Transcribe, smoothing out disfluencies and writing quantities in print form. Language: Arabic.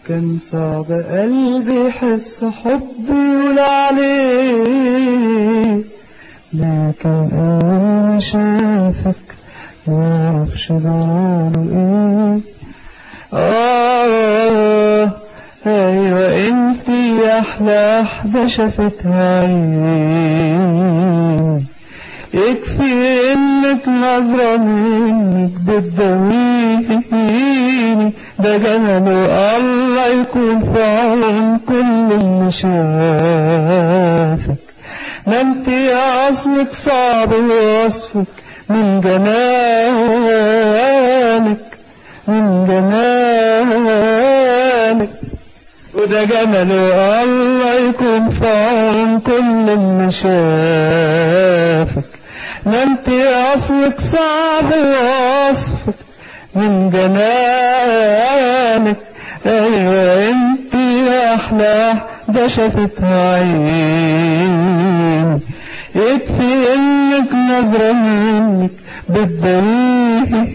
كان صعب قلبي يحس حب يقول عليه، لكن أول ما شافك معرفش جراله ايه. ايوه انتي احلى واحدة شافتها عيني، يكفي انك نظرة منك بتدويني، ده جماله الله يكون في عون كل اللي شافك. ما انتي اصلك صعب وصفك من جمالك، من جمالك، وده جماله الله يكون في عون كل اللي شافك. ما انتي اصلك صعب وصفك من جمالك، ايوه انتي احلى واحدة شافتها عيني، يكفي انك نظرة منك بتدويني،